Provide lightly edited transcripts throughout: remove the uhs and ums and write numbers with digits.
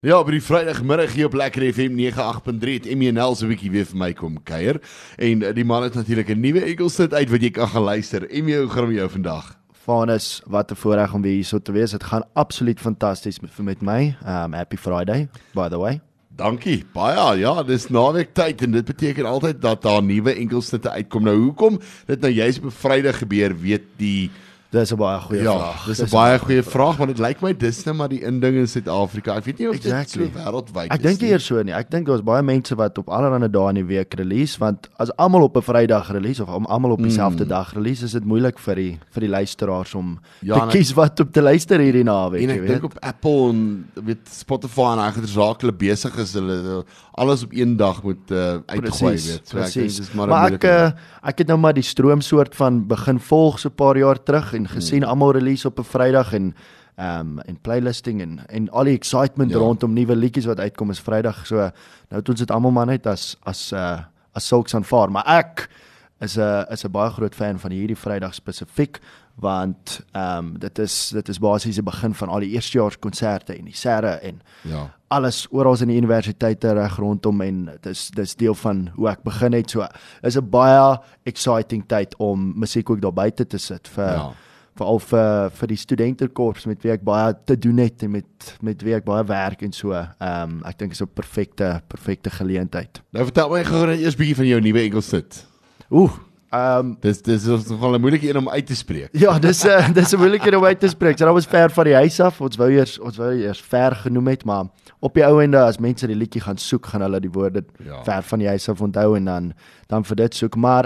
Ja, op die Vrydagmiddag hier op Lekker FM 98.3 het MNL so 'n bietjie weer vir my kom kuier. En die man het natuurlik 'n nuwe enkelsnit uit wat jy kan gaan luister. Hoe gaan met jou vandag? Vanus, wat 'n voorreg om weer hier so te wees. Dit gaan absoluut fantasties met my. Happy Friday, by the way. Dankie. Baie, ja, dis naweek tyd en dit beteken altyd dat daar nuwe enkelsnitte uitkom. Nou hoekom dit nou juist op Vrydag gebeur, weet die Dis 'n baie goeie vraag. Dis 'n baie goeie vraag, want dit lyk my dis nou maar die inding in Suid-Afrika. Ek weet nie of dit so wêreldwyd is. Ek dink eers so nie. Ek dink daar's baie mense wat op allerlei dae in die week release, want as almal op 'n Vrydag release of almal op dieselfde dag release, is dit moeilik vir die luisteraars om te kies wat op te luister hierdie naweek, en ek dink op Apple en weet Spotify en agtersaak hulle besig is, hulle alles op een dag moet uitgooi, weet. So ek dink dis maar ek het nou maar die stroom soort van begin volg so 'n paar jaar terug en gesien almal release op 'n Vrydag en playlisting en al die excitement rondom nuwe liedjies wat uitkom is Vrydag. So nou het ons dit almal maar net as sulks aanvaar, maar ek is 'n baie groot fan van hierdie Vrydag spesifiek, want dit is basies die begin van al die eerstejaars konserte en die serre en alles oral in die universiteite reg rondom, en dis deel van hoe ek begin het. So is 'n baie exciting tyd om musiek ook daar buite te sit veral vir die studentekorps met wie ek baie te doen het en met wie ek baie werk en so. Ek dink is 'n perfekte geleentheid. Nou vertel my gou net eers bietjie van jou nuwe enkelsnit. Dis is nogal 'n moeilike een om uit te spreek. Ja, dis 'n moeilike een om uit te spreek. So, dat was ver van die huis af. Ons wou eers ver genoem het, maar op die ou ende as mense die liedjie gaan soek, gaan hulle die woorde ver van die huis af onthou en dan vir dit soek. Maar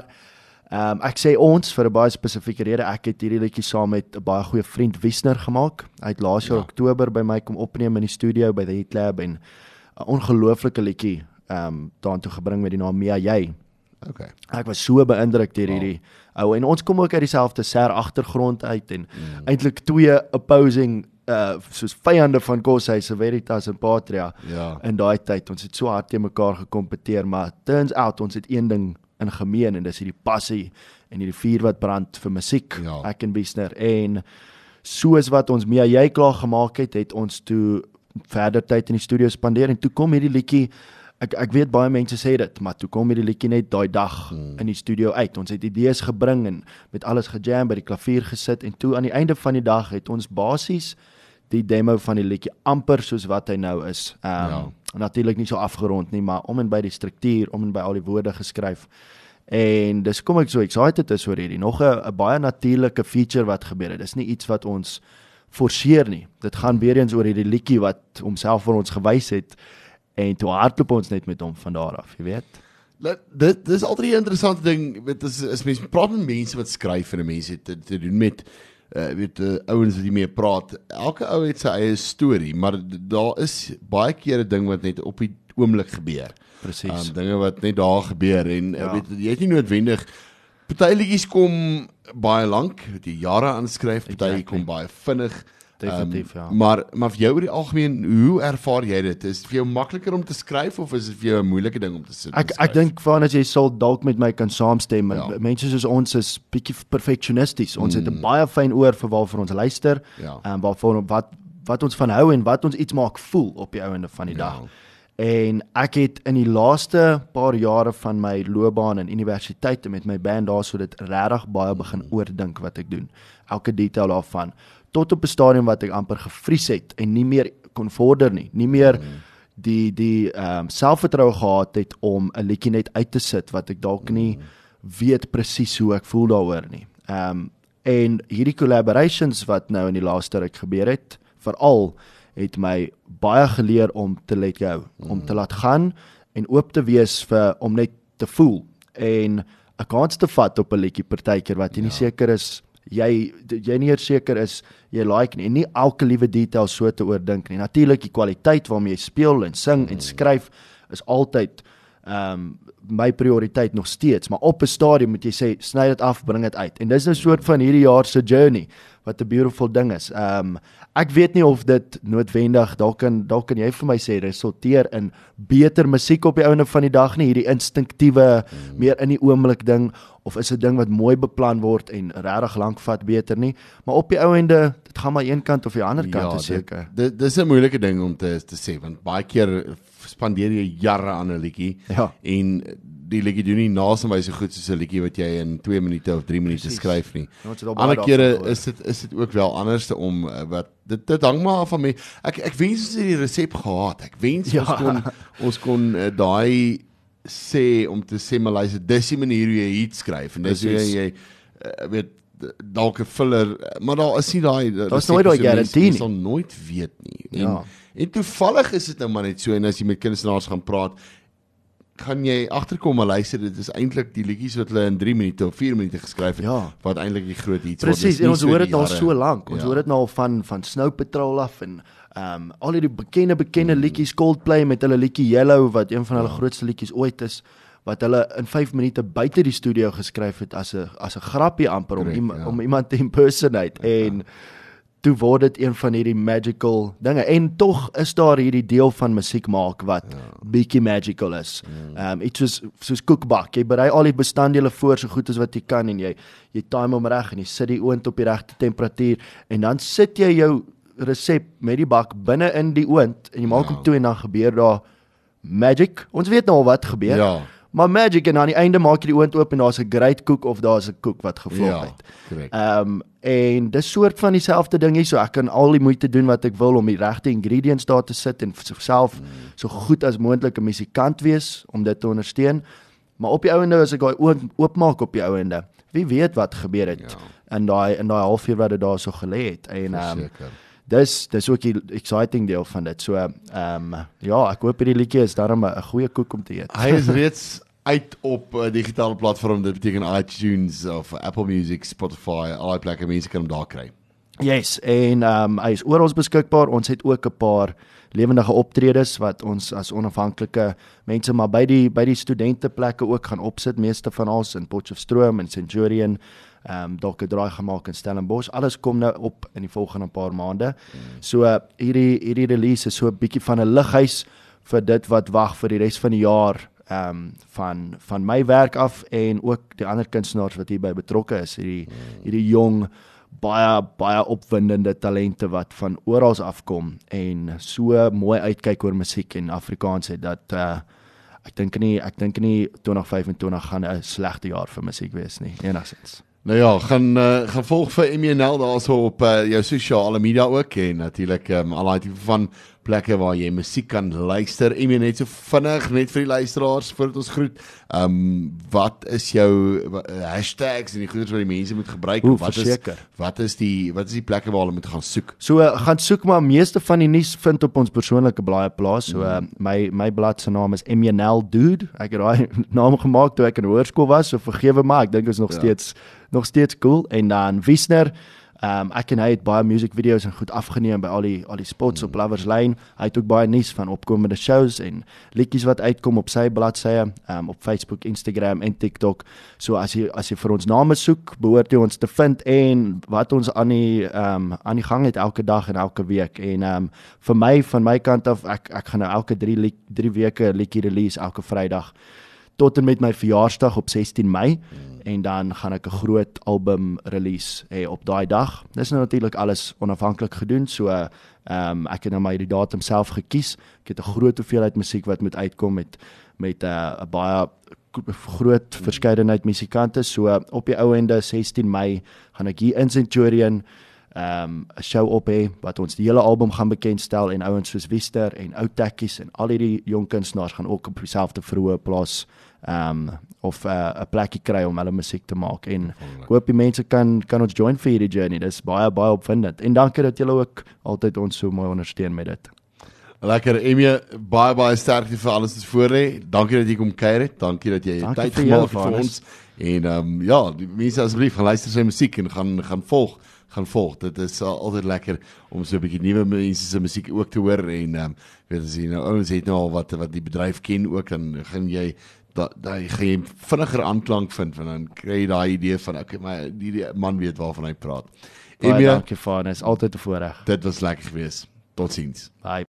ek sê ons vir 'n baie spesifieke rede. Ek het hierdie liedjie saam met 'n baie goeie vriend Wiesner gemaak. Hy het laas jaar Oktober by my kom opneem in die studio by the Hit Lab en 'n ongelooflike liedjie daartoe gebring met die naam Mia Jy. Okay. Ek was so beïndruk deur hierdie ou, en ons kom ook uit dieselfde ser agtergrond uit en eintlik twee opposing soos vyande van Koshuis, Veritas en Patria in daai tyd. Ons het so hard teen mekaar gekompeteer, maar turns out ons het een ding in gemeen en dis hierdie passie en hierdie vuur wat brand vir musiek, ek en Wiesner. En soos wat ons Mia Jy klaar gemaak het ons toe verder tyd in die studio spandeer en toe kom hierdie liedjie. Ek weet baie mense sê dit, maar toe kom hierdie liedjie net daai dag in die studio uit. Ons het idees gebring en met alles gejam, by die klavier gesit en toe aan die einde van die dag het ons basies die demo van die liedjie amper soos wat hy nou is. Natuurlik nie so afgerond nie, maar om en by die struktuur, om en by al die woorde geskryf. En dis kom ek so excited is oor hierdie. Nog 'n baie natuurlike feature wat gebeur het. Dis nie iets wat ons forceer nie. Dit gaan weer eens oor hierdie liedjie wat homself vir ons gewys het. En toe hardloop ons net met hom van daar af, jy weet. Dit is altyd 'n interessante ding, weet, is mense praat met mense wat skryf en mense te doen met ouens wat jy mee praat. Elke ou het sy eie storie, maar daar is baie keer 'n ding wat net op die oomblik gebeur. Presies. Dinge wat net daar gebeur en weet jy het nie noodwendig party liedjies kom baie lank, wat jy jare aanskryf, party kom baie vinnig. Definitief, Maar vir jou oor die algemeen, hoe ervaar jy dit? Is dit vir jou makliker om te skryf of is dit vir jou 'n moeilike ding om te sit? Ek dink van as jy sal dalk met my kan saamstem. Mense soos ons is bietjie perfeksionisties. Ons het 'n baie fyn oor vir waarvoor ons luister, waarvoor wat ons van hou en wat ons iets maak voel op die einde van die dag. En ek het in die laaste paar jare van my loopbaan in universiteite met my band daar so dit regtig baie begin oordink wat ek doen. Elke detail daarvan. Tot op 'n stadium wat ek amper gevries het en nie meer kon vorder nie meer die selfvertroue gehad het om 'n liedjie net uit te sit wat ek dalk nie weet presies hoe ek voel daaroor nie. En hierdie collaborations wat nou in die laaste ruk gebeur het, veral het my baie geleer om te let go, om te laat gaan en oop te wees om net te voel en 'n kans te vat op 'n liedjie partykeer wat jy nie seker is jy nie eers seker is jy like nie, en nie elke liewe detail so te oordink nie. Natuurlik die kwaliteit waarmee jy speel en sing en skryf is altyd my prioriteit nog steeds, maar op 'n stadium moet jy sê, sny dit af, bring dit uit. En dis 'n soort van hierdie jaar se journey, wat 'n beautiful ding is. Ek weet nie of dit noodwendig, dalk kan jy vir my sê, resulteer in beter musiek op die einde van die dag nie, hierdie instinktiewe, meer in die oomblik ding, of is 'n ding wat mooi beplan word en regtig lank vat beter nie, maar op die einde, dit gaan maar een kant of die ander kant seker. Dis 'n moeilike ding om te sê, want baie keer spandeer jy jare aan 'n liedjie, en die liedjie doen nie naaswys so goed soos 'n liedjie wat jy in 2 minute of 3 minute skryf nie. Ander kere is dit ook wel anders om wat dit hang maar af van my. Ek wens ons het die resep gehad. Ek wens ons kon daai sê om te sê maar luister, dis die manier hoe jy hit skryf en dis hoe jy weet dalk 'n filler, maar daar is nie daai daar's nooit daai garantie nie. Jy sal nooit weet nie. En toevallig is dit nou maar net so, en as jy met kunstenaars gaan praat, gaan jy agterkom maar luister, dit is eintlik die liedjies wat hulle in 3 minute of 4 minute geskryf het, wat eintlik die groot hits word. Presies, en ons hoor dit al so lank. Ons hoor dit nou al van Snow Patrol af en al die bekende liedjies, Coldplay met hulle liedjie Yellow wat een van hulle grootste liedjies ooit is, wat hulle in 5 minute buite die studio geskryf het as 'n grappie amper om iemand te impersonate en toe word dit een van hierdie magical dinge, en tog is daar hierdie deel van musiek maak wat bietjie magical is. Iets soos koekbak, jy berei al die bestanddele voor so goed as wat jy kan, en jy time hom reg, en jy sit die oond op die regte temperatuur, en dan sit jy jou resep met die bak binne in die oond, en jy maak hom toe, en dan gebeur daar magic. Ons weet nou al wat gebeur, maar magic, en aan die einde maak jy die oond oop, en daar's 'n great koek, of daar's 'n koek wat gevolg het. En dis soort van dieselfde ding hier, so ek kan al die moeite doen wat ek wil om die regte ingredients daar te sit en self so goed as moontlik 'n musikant wees om dit te ondersteun. Maar op die ouende as ek daai oopmaak op die ouende, wie weet wat gebeur het in daai halfuur wat dit daar so gelê het. En dis ook die exciting deel van dit. So ek hoop hierdie liedjie is daarom 'n goeie koek om te eet. Hy is reeds uit op digitale platform, dit beteken iTunes of Apple Music, Spotify, al die plekke, mense kan hom daar kry. Yes, en hy is oral beskikbaar. Ons het ook 'n paar lewendige optredes wat ons as onafhanklike mense maar by die studenteplekke ook gaan opsit, meeste van ons in Potchefstroom en Centurion, dalk 'n draai gemaak in Stellenbosch. Alles kom nou op in die volgende paar maande. So hierdie release is so 'n bietjie van 'n lighuis vir dit wat wag vir die res van die jaar. Van my werk af en ook die ander kunstenaars wat hierby betrokke is, hierdie jong, baie opwindende talente wat van oral afkom en so mooi uitkyk oor musiek en Afrikaans het, dat ek dink nie 2025 gaan 'n slegte jaar vir musiek wees nie, enigstens. Nou ja, gaan volg vir MNL daarso op jou sosiale media ook, en natuurlik al die tipe van plekke waar jy musiek kan luister. Net so vinnig, net vir die luisteraars, voordat ons groet, wat is jou hashtags en die goeders wat die mense moet gebruik? Wat is die plekke waar hulle moet gaan soek? So, gaan soek, maar meeste van die nuus vind op ons persoonlike blaai plaas. So, my blad se naam is MNL Dude. Ek het daai naam gemaak toe ek in hoërskool was, so vergewe my, ek dink is nog steeds cool. En dan Wiesner, ek en hy het baie music video's en goed afgeneem by al die spots op Lovers Lane. Hy het ook baie nuus van opkomende shows en liedjies wat uitkom op sy bladsye, op Facebook, Instagram en TikTok. So as jy vir ons name soek, behoort jy ons te vind, en wat ons aan die gang het elke dag en elke week. En vir my, van my kant af, ek gaan nou elke 3 weke liedjie release, elke Vrydag, tot en met my verjaarsdag op 16 Mei, en dan gaan ek 'n groot album release op daai dag. Dis nou natuurlik alles onafhanklik gedoen, so ek het nou maar die datum self gekies. Ek het 'n groot hoeveelheid musiek wat moet uitkom met 'n baie groot verskeidenheid musikante. So op die ou ende 16 Mei gaan ek hier in Centurion 'n show op hê wat ons die hele album gaan bekendstel, en ouens soos Wister en Outekkies en al hierdie jong kunstenaars gaan ook op dieselfde verhoë plaas of 'n plekkie kry om hulle musiek te maak, en ek hoop die mense kan ons join vir hierdie journey. Dis baie opwindend, en dankie dat julle ook altyd ons so mooi ondersteun met dit. Lekker, Emie, baie sterkte vir alles wat voor lê. Dankie dat jy kom kuier het, dankie dat jy tyd gemaak het vir ons, En ja, die mense asseblief gaan luister sy musiek en gaan volg. Dit is altyd lekker om so 'n bietjie nuwe mense se musiek ook te hoor en weet as jy nou ouens het nou al wat die bedryf ken ook, dan gaan jy gaan jy vinniger aanklank vind, want dan kry jy daai idee van okay, maar die man weet waarvan hy praat. Baie dankie Faan, is altyd 'n voorreg. Dit was lekker geweest. Totsiens. Bye.